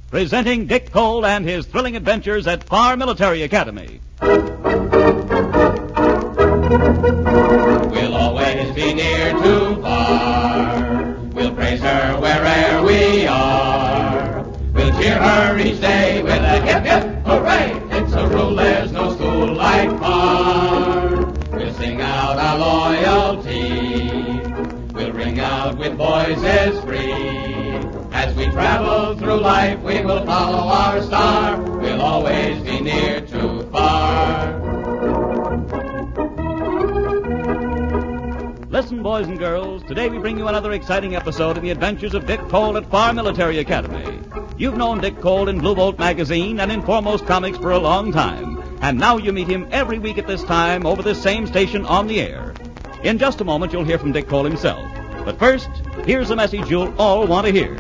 presenting Dick Cole and his thrilling adventures at Farr Military Academy. We'll always be near to Farr. We'll praise her wherever we are. We'll cheer her each day with a hip, hip, hooray. It's a rule, there's no school like Farr. We'll sing out our loyalty. We'll ring out with voices free. As we travel through life, we will follow our star. We'll always be near to Farr. Listen, boys and girls, today we bring you another exciting episode in the adventures of Dick Cole at Farr Military Academy. You've known Dick Cole in Blue Bolt magazine and in Foremost Comics for a long time, and now you meet him every week at this time over this same station on the air. In just a moment, you'll hear from Dick Cole himself. But first, here's a message you'll all want to hear.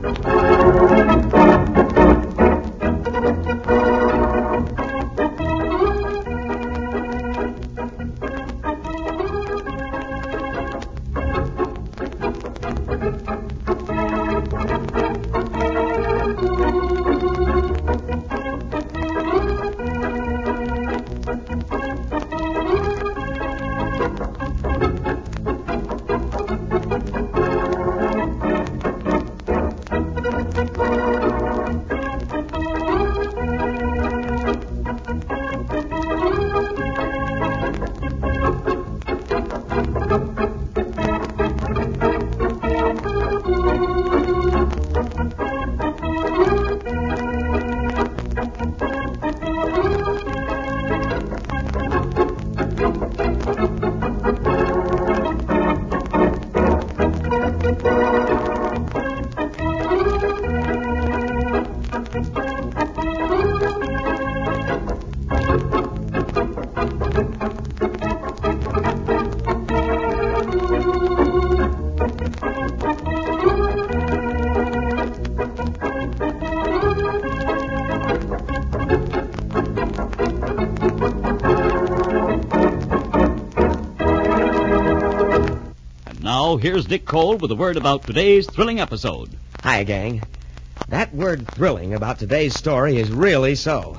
Now, here's Dick Cole with a word about today's thrilling episode. Hi, gang. That word thrilling about today's story is really so.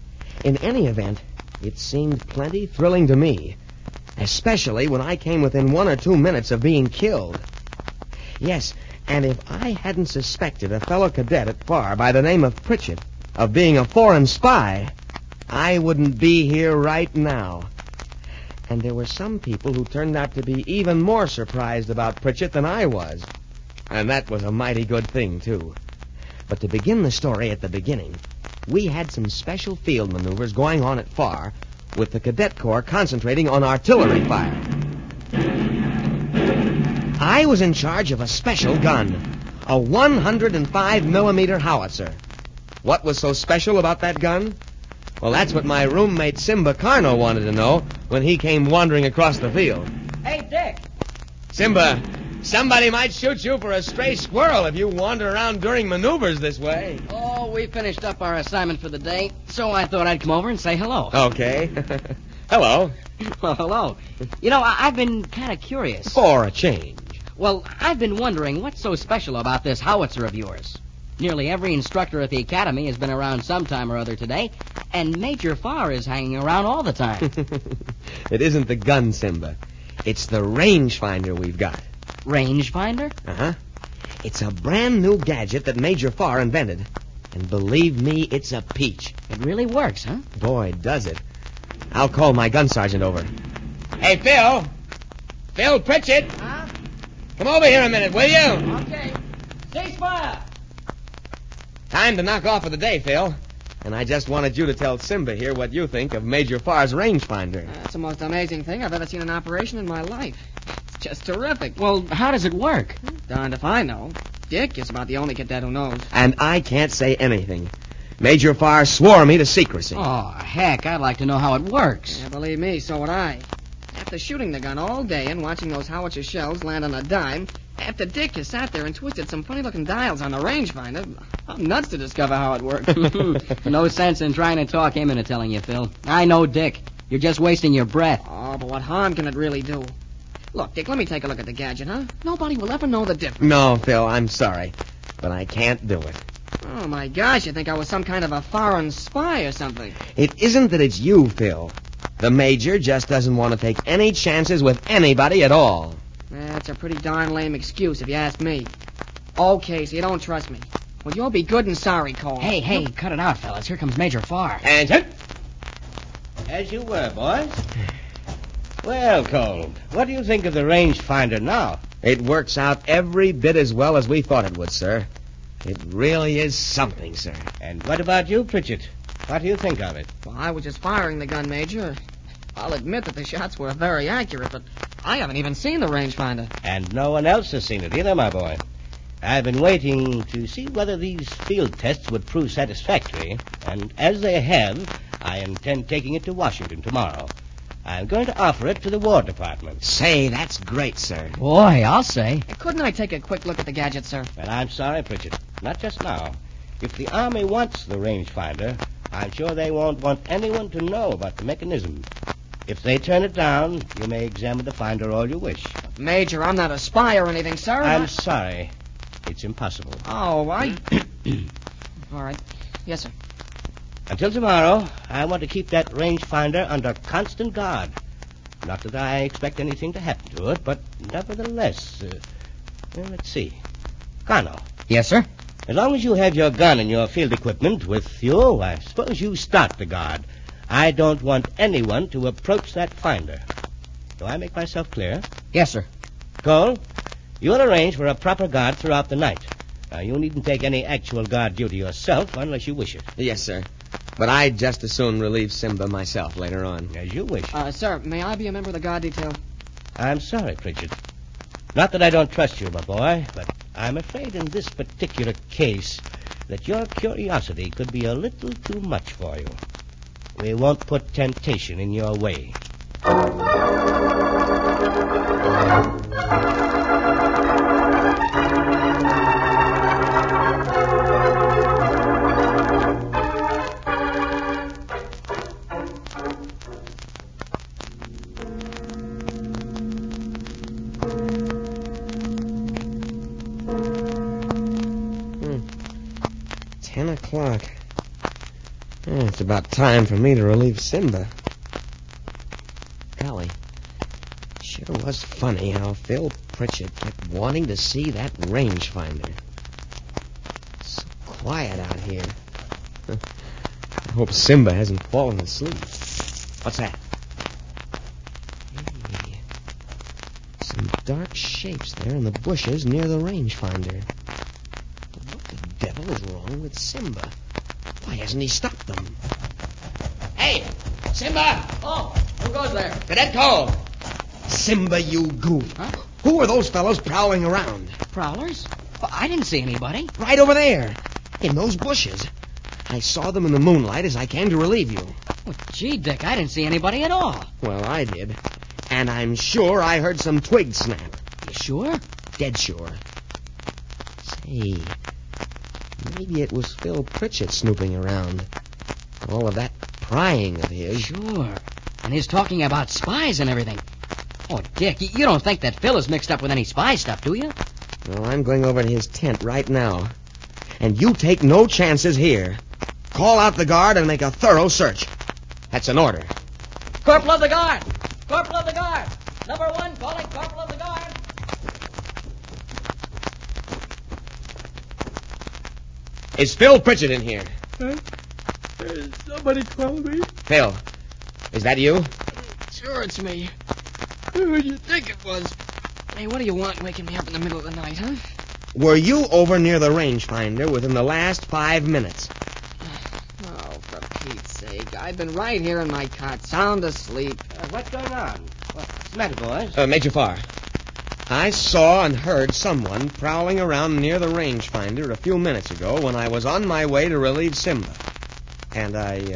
In any event, it seemed plenty thrilling to me, especially when I came within 1 or 2 minutes of being killed. Yes, and if I hadn't suspected a fellow cadet at Farr by the name of Pritchett of being a foreign spy, I wouldn't be here right now. And there were some people who turned out to be even more surprised about Pritchett than I was. And that was a mighty good thing, too. But to begin the story at the beginning, we had some special field maneuvers going on at Farr, with the Cadet Corps concentrating on artillery fire. I was in charge of a special gun, a 105mm howitzer. What was so special about that gun? Well, that's what my roommate Simba Carno wanted to know when he came wandering across the field. Hey, Dick. Simba, somebody might shoot you for a stray squirrel if you wander around during maneuvers this way. Oh, we finished up our assignment for the day, so I thought I'd come over and say hello. Okay. Hello. Well, hello. You know, I've been kind of curious. For a change. Well, I've been wondering what's so special about this howitzer of yours. Nearly every instructor at the academy has been around sometime or other today, and Major Farr is hanging around all the time. It isn't the gun, Simba. It's the rangefinder we've got. Rangefinder? Uh-huh. It's a brand new gadget that Major Farr invented. And believe me, it's a peach. It really works, huh? Boy, does it. I'll call my gun sergeant over. Hey, Phil. Phil Pritchett. Huh? Come over here a minute, will you? Okay. Cease fire. Time to knock off for the day, Phil. And I just wanted you to tell Simba here what you think of Major Farr's rangefinder. That's the most amazing thing I've ever seen in operation in my life. It's just terrific. Well, how does it work? Darned if I know. Dick is about the only cadet who knows. And I can't say anything. Major Farr swore me to secrecy. Oh, heck, I'd like to know how it works. Yeah, believe me, so would I. After shooting the gun all day and watching those howitzer shells land on a dime, after Dick has sat there and twisted some funny-looking dials on the rangefinder, I'm nuts to discover how it works. No sense in trying to talk him into telling you, Phil. I know Dick. You're just wasting your breath. Oh, but what harm can it really do? Look, Dick, let me take a look at the gadget, huh? Nobody will ever know the difference. No, Phil, I'm sorry. But I can't do it. Oh, my gosh, you think I was some kind of a foreign spy or something. It isn't that it's you, Phil. The Major just doesn't want to take any chances with anybody at all. That's a pretty darn lame excuse, if you ask me. Okay, so you don't trust me. Well, you'll be good and sorry, Cole. Hey, cut it out, fellas. Here comes Major Farr. And As you were, boys. Well, Cole, what do you think of the rangefinder now? it works out every bit as well as we thought it would, sir. It really is something, sir. And what about you, Pritchett? What do you think of it? Well, I was just firing the gun, Major. I'll admit that the shots were very accurate, but I haven't even seen the rangefinder. And no one else has seen it either, my boy. I've been waiting to see whether these field tests would prove satisfactory, and as they have, I intend taking it to Washington tomorrow. I'm going to offer it to the War Department. Say, that's great, sir. Boy, I'll say. Couldn't I take a quick look at the gadget, sir? Well, I'm sorry, Pritchett. Not just now. If the Army wants the rangefinder, I'm sure they won't want anyone to know about the mechanism. If they turn it down, you may examine the finder all you wish. Major, I'm not a spy or anything, sir. I'm sorry. It's impossible. Oh, I... All right. Yes, sir. Until tomorrow, I want to keep that rangefinder under constant guard. Not that I expect anything to happen to it, but nevertheless... well, let's see. Carno, Yes, sir? as long as you have your gun and your field equipment with you, I suppose you start the guard. I don't want anyone to approach that finder. Do I make myself clear? Yes, sir. Cole, you'll arrange for a proper guard throughout the night. Now, you needn't take any actual guard duty yourself unless you wish it. Yes, sir. But I'd just as soon relieve Simba myself later on. As you wish. Sir, may I be a member of the guard detail? I'm sorry, Pritchett. Not that I don't trust you, my boy, but I'm afraid in this particular case that your curiosity could be a little too much for you. We won't put temptation in your way. $10. It's about time for me to relieve Simba. Golly, sure was funny how Phil Pritchett kept wanting to see that rangefinder. It's so quiet out here. I hope Simba hasn't fallen asleep. What's that? Hey, some dark shapes there in the bushes near the rangefinder. What the devil is wrong with Simba? Why hasn't he stopped them? Hey, Simba! Oh, who goes there? Cadet Cole! Simba, you goof. Huh? Who are those fellows prowling around? Prowlers? Well, I didn't see anybody. Right over there, in those bushes. I saw them in the moonlight as I came to relieve you. Well, gee, Dick, I didn't see anybody at all. Well, I did. And I'm sure I heard some twigs snap. You sure? Dead sure. Say, maybe it was Phil Pritchett snooping around. All of that prying of his. Sure. And he's talking about spies and everything. Oh, Dick, you don't think that Phil is mixed up with any spy stuff, do you? Well, I'm going over to his tent right now. And you take no chances here. Call out the guard and make a thorough search. That's an order. Corporal of the Guard! Corporal of the Guard! Number 1 calling Corporal of the Guard! Is Phil Pritchett in here? Somebody call me. Phil, is that you? Sure, it's me. Who do you think it was? Hey, what do you want waking me up in the middle of the night, huh? Were you over near the rangefinder within the last 5 minutes? Oh, for Pete's sake. I've been right here in my cot, sound asleep. What's going on? What's the matter, boys? Major Farr, I saw and heard someone prowling around near the rangefinder a few minutes ago when I was on my way to relieve Simba. And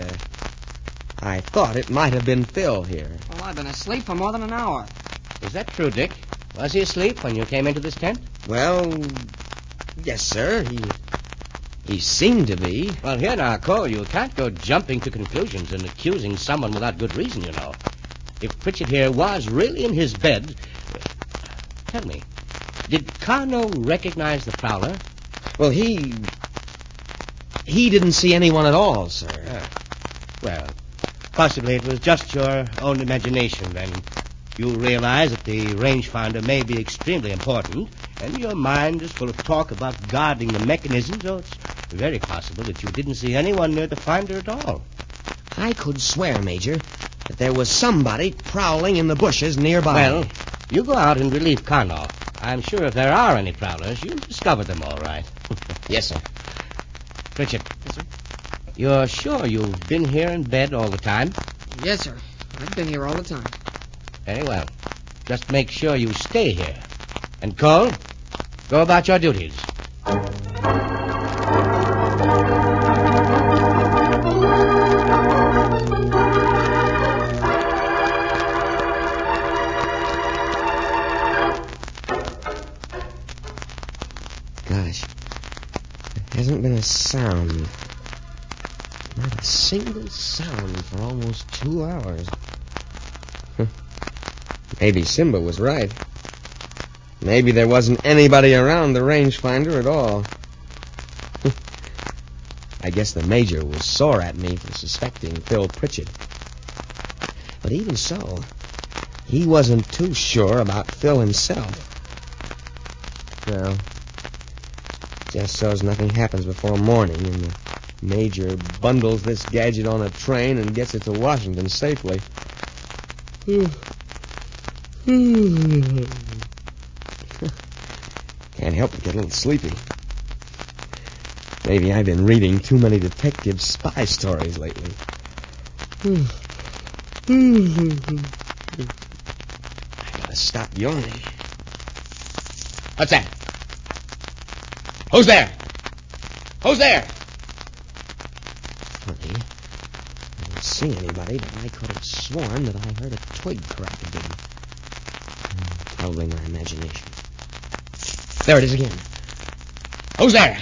I thought it might have been Phil here. Well, I've been asleep for more than an hour. Is that true, Dick? Was he asleep when you came into this tent? Well, yes, sir. He seemed to be. Well, here now, Cole, you can't go jumping to conclusions and accusing someone without good reason, you know. If Pritchett here was really in his bed... Tell me, did Carno recognize the prowler? Well, he he didn't see anyone at all, sir. Well, possibly it was just your own imagination, then. You realize that the rangefinder may be extremely important, and your mind is full of talk about guarding the mechanism, so it's very possible that you didn't see anyone near the finder at all. I could swear, Major, that there was somebody prowling in the bushes nearby. Well, you go out and relieve Karnoff. I'm sure if there are any prowlers, you'll discover them all right. Yes, sir. Pritchett. Yes, sir. You're sure you've been here in bed all the time? Yes, sir. I've been here all the time. Very well. Just make sure you stay here. And Cole, go about your duties. Gosh, there hasn't been a sound. Not a single sound for almost 2 hours. Maybe Simba was right. Maybe there wasn't anybody around the rangefinder at all. I guess the Major was sore at me for suspecting Phil Pritchett. But even so, he wasn't too sure about Phil himself. Well, just so's nothing happens before morning and the Major bundles this gadget on a train and gets it to Washington safely. Can't help but get a little sleepy. Maybe I've been reading too many detective spy stories lately. I gotta stop yawning. What's that? Who's there? Who's there? Funny. I didn't see anybody, but I could have sworn that I heard a twig crack again. Probably my imagination. There it is again. Who's there?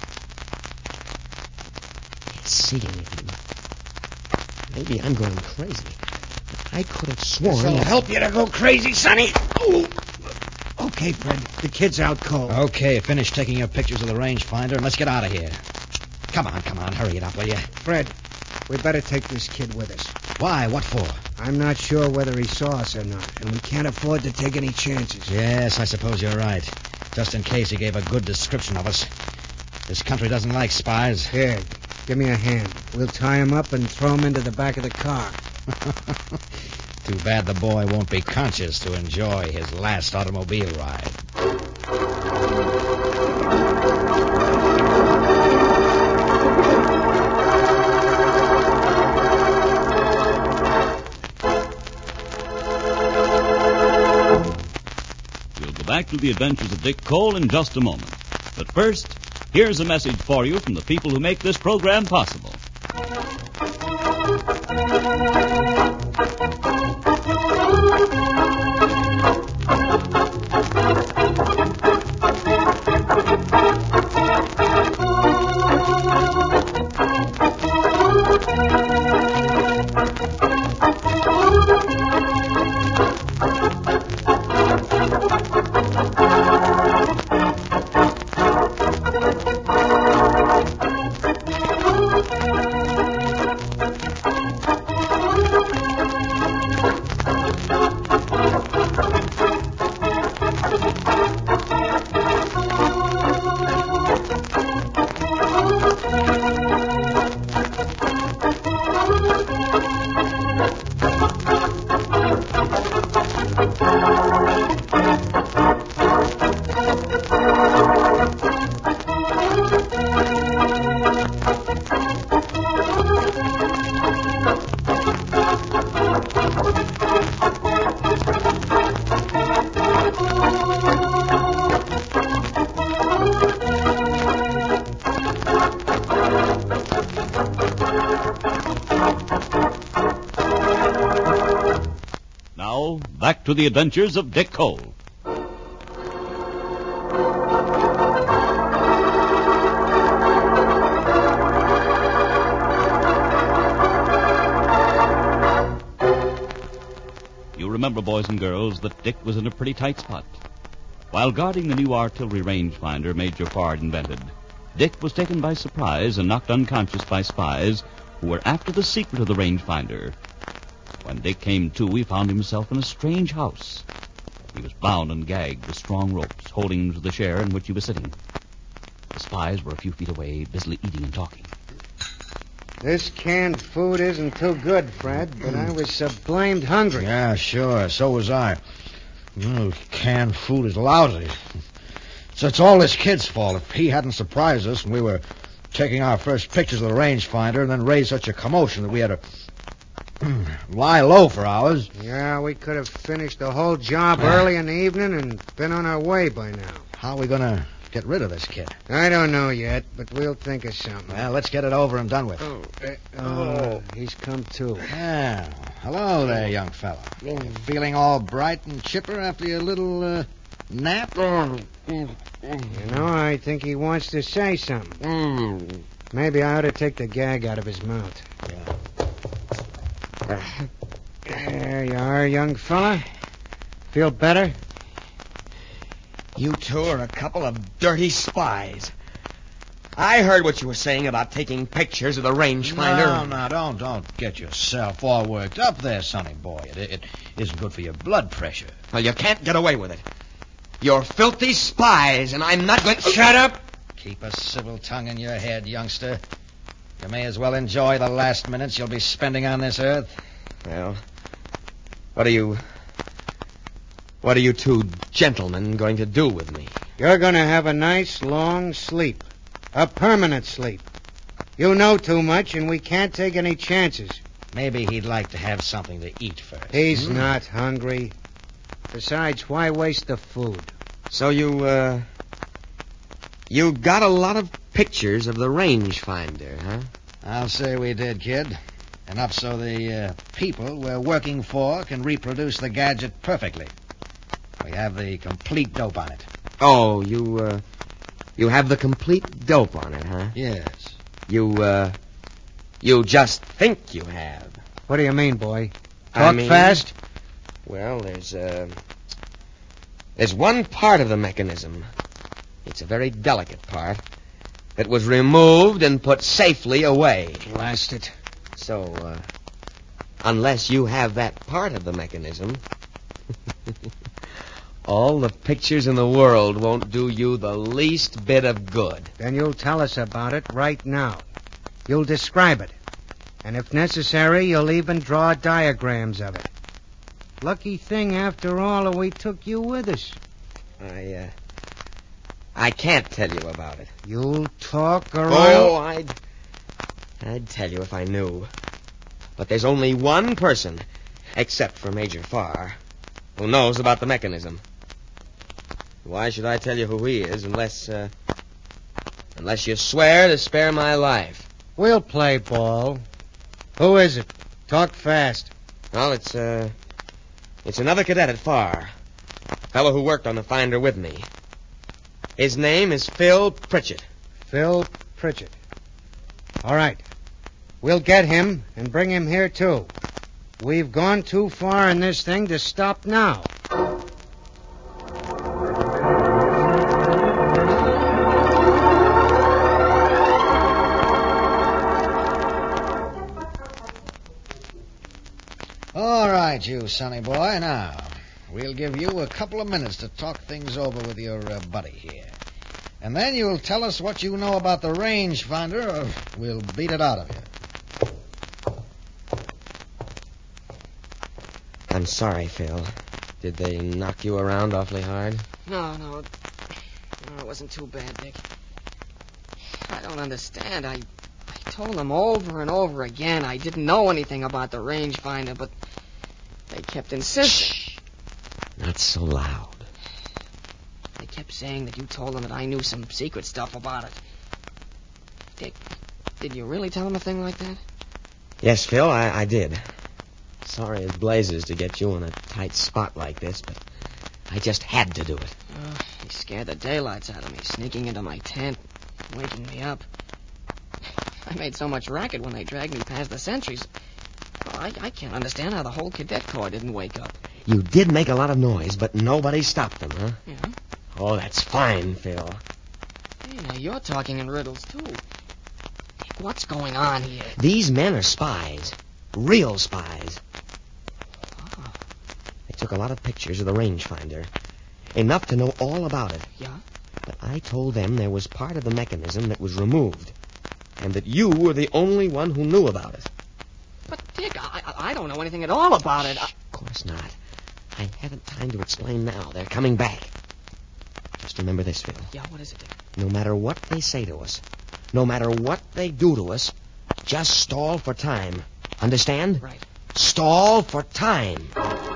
Can't see anything. Maybe I'm going crazy. But I could have sworn. This'll that... help you to go crazy, Sonny. Oh. Okay, Fred. The kid's out cold. Okay, finish taking your pictures of the rangefinder and let's get out of here. Come on, hurry it up, will you? Fred, we better take this kid with us. Why? What for? I'm not sure whether he saw us or not, and we can't afford to take any chances. Yes, I suppose you're right. Just in case he gave a good description of us. This country doesn't like spies. Here, give me a hand. We'll tie him up and throw him into the back of the car. Too bad the boy won't be conscious to enjoy his last automobile ride. We'll go back to the adventures of Dick Cole in just a moment. But first, here's a message for you from the people who make this program possible. Now, back to the adventures of Dick Cole. You remember, boys and girls, that Dick was in a pretty tight spot. While guarding the new artillery rangefinder Major Fard invented, Dick was taken by surprise and knocked unconscious by spies who were after the secret of the rangefinder. When Dick came to, he found himself in a strange house. He was bound and gagged with strong ropes, holding him to the chair in which he was sitting. The spies were a few feet away, busily eating and talking. This canned food isn't too good, Fred, but I was so blamed hungry. Yeah, sure. So was I. Canned food is lousy. So it's all this kid's fault. If he hadn't surprised us when we were taking our first pictures of the rangefinder and then raised such a commotion that we had to lie low for hours. Yeah, we could have finished the whole job early in the evening and been on our way by now. How are we going to get rid of this kid? I don't know yet, but we'll think of something. Well, let's get it over and done with. He's come to. Yeah. Hello there, young fella. You feeling all bright and chipper after your little nap? You know, I think he wants to say something. Maybe I ought to take the gag out of his mouth. There you are, young fella. Feel better? You two are a couple of dirty spies. I heard what you were saying about taking pictures of the rangefinder. No, don't get yourself all worked up there, sonny boy. It isn't good for your blood pressure. Well, you can't get away with it. You're filthy spies, and I'm not going to... Shut up! Keep a civil tongue in your head, youngster. You may as well enjoy the last minutes you'll be spending on this earth. Well, what are you two gentlemen going to do with me? You're going to have a nice, long sleep. A permanent sleep. You know too much, and we can't take any chances. Maybe he'd like to have something to eat first. He's not hungry. Besides, why waste the food? So you got a lot of pictures of the rangefinder, huh? I'll say we did, kid. Enough so the people we're working for can reproduce the gadget perfectly. We have the complete dope on it. Oh, you have the complete dope on it, huh? Yes. You just think you have. What do you mean, boy? Talk fast? Well, there's one part of the mechanism. It's a very delicate part that was removed and put safely away. Blast it. So, unless you have that part of the mechanism, all the pictures in the world won't do you the least bit of good. Then you'll tell us about it right now. You'll describe it. And if necessary, you'll even draw diagrams of it. Lucky thing, after all, that we took you with us. I can't tell you about it. You'll talk or I'd tell you if I knew. But there's only one person, except for Major Farr, who knows about the mechanism. Why should I tell you who he is unless you swear to spare my life? We'll play ball. Who is it? Talk fast. Well, it's another cadet at Farr. A fellow who worked on the finder with me. His name is Phil Pritchett. Phil Pritchett. All right. We'll get him and bring him here, too. We've gone too far in this thing to stop now. All right, you sonny boy. Now, we'll give you a couple of minutes to talk things over with your buddy here. And then you'll tell us what you know about the rangefinder, or we'll beat it out of you. I'm sorry, Phil. Did they knock you around awfully hard? No, it wasn't too bad, Dick. I don't understand. I told them over and over again I didn't know anything about the rangefinder, but they kept insisting. Shh. Not so loud. They kept saying that you told them that I knew some secret stuff about it. Dick, did you really tell them a thing like that? Yes, Phil, I did. Sorry as blazes to get you in a tight spot like this, but I just had to do it. He scared the daylights out of me, sneaking into my tent, waking me up. I made so much racket when they dragged me past the sentries. Well, I can't understand how the whole cadet corps didn't wake up. You did make a lot of noise, but nobody stopped them, huh? Yeah. Oh, that's fine, Phil. Hey, now you're talking in riddles, too. Dick, what's going on here? These men are spies. Real spies. Oh, They took a lot of pictures of the rangefinder. Enough to know all about it. yeah? But I told them there was part of the mechanism that was removed. And that you were the only one who knew about it. But, Dick, I don't know anything at all about it. Of course not. I haven't time to explain now. They're coming back. Just remember this, Phil. Yeah, what is it, Dick? No matter what they say to us, no matter what they do to us, just stall for time. Understand? Right. Stall for time.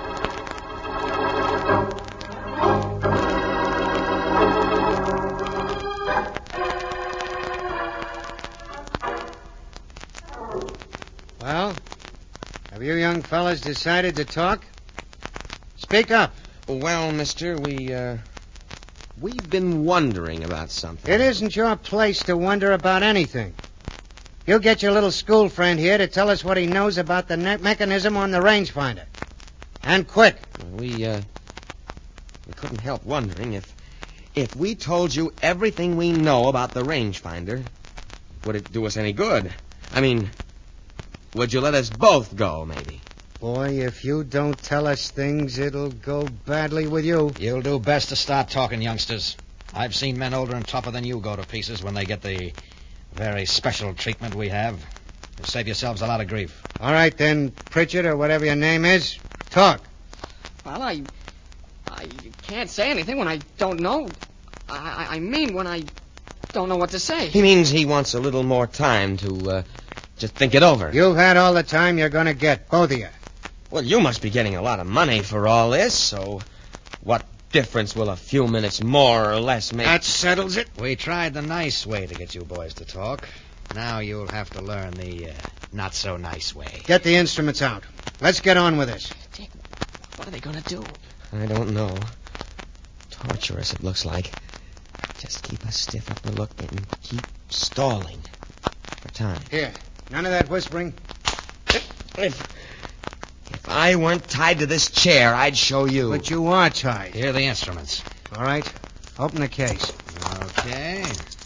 Well, have you young fellas decided to talk? Speak up. Well, mister, we've been wondering about something. It isn't your place to wonder about anything. You get your little school friend here to tell us what he knows about the mechanism on the rangefinder. And quick. We couldn't help wondering if we told you everything we know about the rangefinder, would it do us any good? I mean, would you let us both go, maybe? Boy, if you don't tell us things, it'll go badly with you. You'll do best to start talking, youngsters. I've seen men older and tougher than you go to pieces when they get the very special treatment we have. You'll save yourselves a lot of grief. All right, then, Pritchard, or whatever your name is, talk. Well, I can't say anything when I don't know. I mean when I don't know what to say. He means he wants a little more time to just think it over. You've had all the time you're going to get, both of you. Well, you must be getting a lot of money for all this, so what difference will a few minutes more or less make? That settles it. We tried the nice way to get you boys to talk. Now you'll have to learn the not-so-nice way. Get the instruments out. Let's get on with this. Dick, what are they going to do? I don't know. Torture us, it looks like. Just keep a stiff upper look and keep stalling for time. Here, none of that whispering. If I weren't tied to this chair, I'd show you. But you are tied. Here are the instruments. All right, open the case. Okay.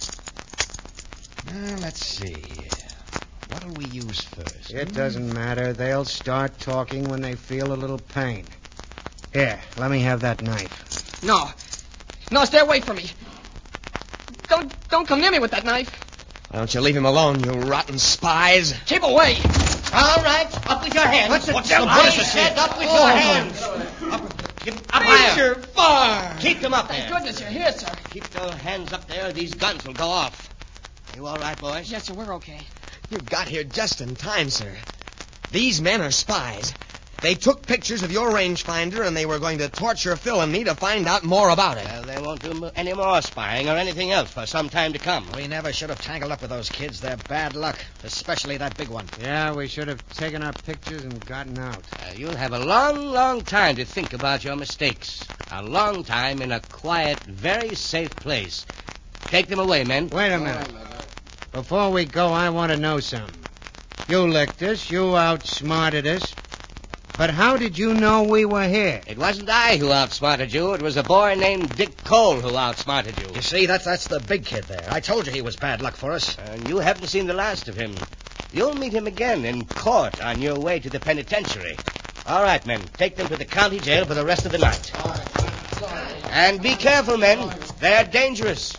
Now, let's see. What'll we use first? It doesn't matter. They'll start talking when they feel a little pain. Here, let me have that knife. No, stay away from me. Don't come near me with that knife. Why don't you leave him alone, you rotten spies? Keep away. All right, up with your hands. What's it? I said up with your hands. Up higher. Far. Keep them up Thank there. goodness you're here, sir. Keep those hands up there, or these guns will go off. You all right, boys? Yes, sir, we're okay. You got here just in time, sir. These men are spies. They took pictures of your rangefinder, and they were going to torture Phil and me to find out more about it. Well, they won't do any more spying or anything else for some time to come. We never should have tangled up with those kids. They're bad luck, especially that big one. Yeah, we should have taken our pictures and gotten out. You'll have a long, long time to think about your mistakes. A long time in a quiet, very safe place. Take them away, men. Wait a minute. Before we go, I want to know something. You licked us. You outsmarted us. But how did you know we were here? It wasn't I who outsmarted you. It was a boy named Dick Cole who outsmarted you. You see, that's the big kid there. I told you he was bad luck for us. And you haven't seen the last of him. You'll meet him again in court on your way to the penitentiary. All right, men. Take them to the county jail for the rest of the night. And be careful, men. They're dangerous.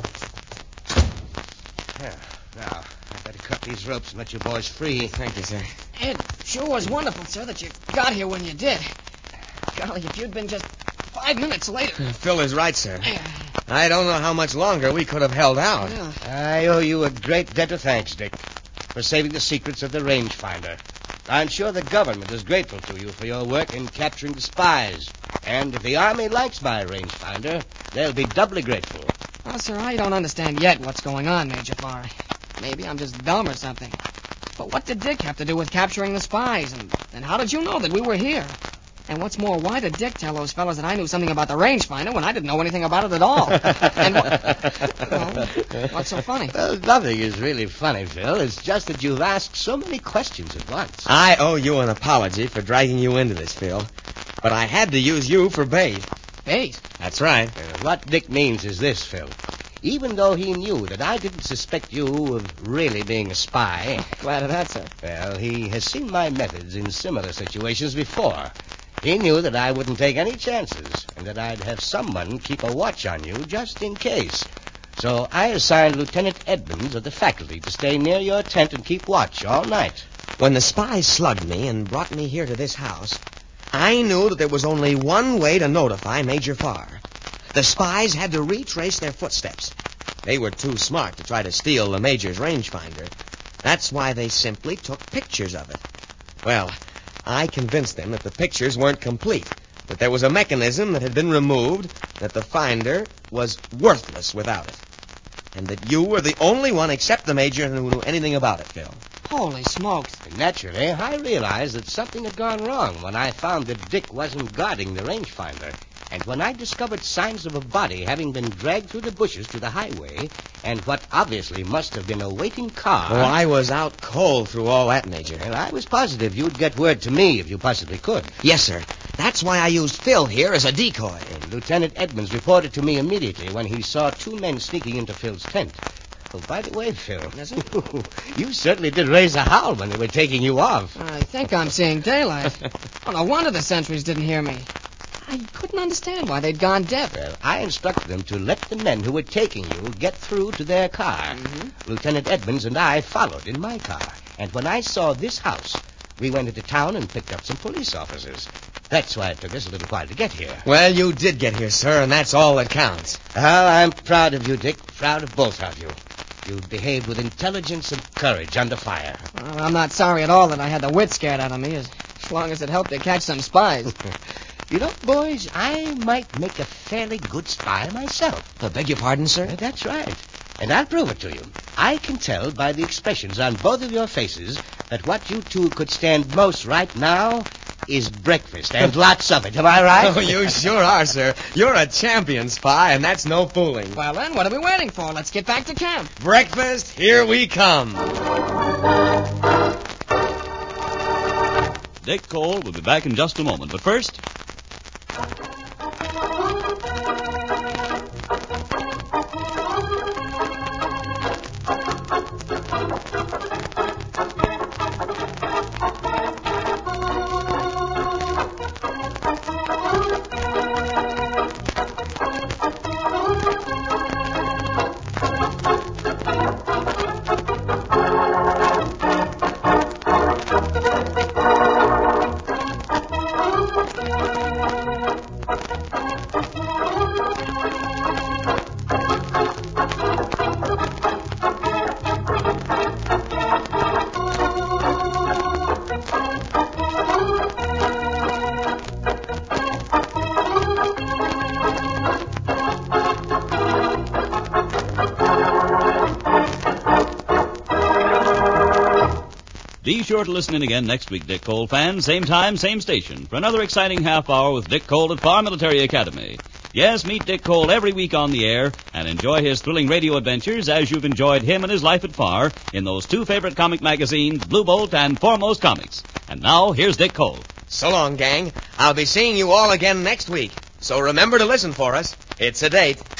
Now, I'd better cut these ropes and let you boys free. Thank you, sir. It sure was wonderful, sir, that you got here when you did. Golly, if you'd been just 5 minutes later. Phil is right, sir. I don't know how much longer we could have held out. Yeah. I owe you a great debt of thanks, Dick, for saving the secrets of the rangefinder. I'm sure the government is grateful to you for your work in capturing the spies. And if the Army likes my rangefinder, they'll be doubly grateful. Well, sir, I don't understand yet what's going on, Major Farr. Maybe I'm just dumb or something. But what did Dick have to do with capturing the spies? And how did you know that we were here? And what's more, why did Dick tell those fellas that I knew something about the rangefinder when I didn't know anything about it at all? And well, what's so funny? Well, nothing is really funny, Phil. It's just that you've asked so many questions at once. I owe you an apology for dragging you into this, Phil. But I had to use you for bait. Bait? That's right. What Dick means is this, Phil. even though he knew that I didn't suspect you of really being a spy. Glad of that, sir. Well, he has seen my methods in similar situations before. He knew that I wouldn't take any chances, and that I'd have someone keep a watch on you just in case. So I assigned Lieutenant Edmonds of the faculty to stay near your tent and keep watch all night. When the spies slugged me and brought me here to this house, I knew that there was only one way to notify Major Farr. The spies had to retrace their footsteps. They were too smart to try to steal the Major's rangefinder. That's why they simply took pictures of it. Well, I convinced them that the pictures weren't complete, that there was a mechanism that had been removed, that the finder was worthless without it, and that you were the only one except the Major who knew anything about it, Phil. Holy smokes. Naturally, I realized that something had gone wrong when I found that Dick wasn't guarding the rangefinder. And when I discovered signs of a body having been dragged through the bushes to the highway, and what obviously must have been a waiting car... Oh, I was out cold through all that, Major. And I was positive you'd get word to me if you possibly could. Yes, sir. That's why I used Phil here as a decoy. And Lieutenant Edmonds reported to me immediately when he saw two men sneaking into Phil's tent. Oh, by the way, Phil, you certainly did raise a howl when they were taking you off. I think I'm seeing daylight. Oh, no wonder the sentries didn't hear me. I couldn't understand why they'd gone deaf. Well, I instructed them to let the men who were taking you get through to their car. Mm-hmm. Lieutenant Edmonds and I followed in my car. And when I saw this house, we went into town and picked up some police officers. That's why it took us a little while to get here. Well, you did get here, sir, and that's all that counts. Well, I'm proud of you, Dick. Proud of both of you. You behaved with intelligence and courage under fire. Well, I'm not sorry at all that I had the wit scared out of me, as long as it helped to catch some spies. You know, boys, I might make a fairly good spy myself. I beg your pardon, sir? That's right. And I'll prove it to you. I can tell by the expressions on both of your faces that what you two could stand most right now is breakfast, and lots of it. Am I right? Oh, you sure are, sir. You're a champion spy, and that's no fooling. Well, then, what are we waiting for? Let's get back to camp. Breakfast, here we come. Dick Cole will be back in just a moment, but first... Be sure to listen in again next week, Dick Cole fans. Same time, same station, for another exciting half hour with Dick Cole at Farr Military Academy. Yes, meet Dick Cole every week on the air and enjoy his thrilling radio adventures as you've enjoyed him and his life at Farr in those two favorite comic magazines, Blue Bolt and Foremost Comics. And now, here's Dick Cole. So long, gang. I'll be seeing you all again next week. So remember to listen for us. It's a date.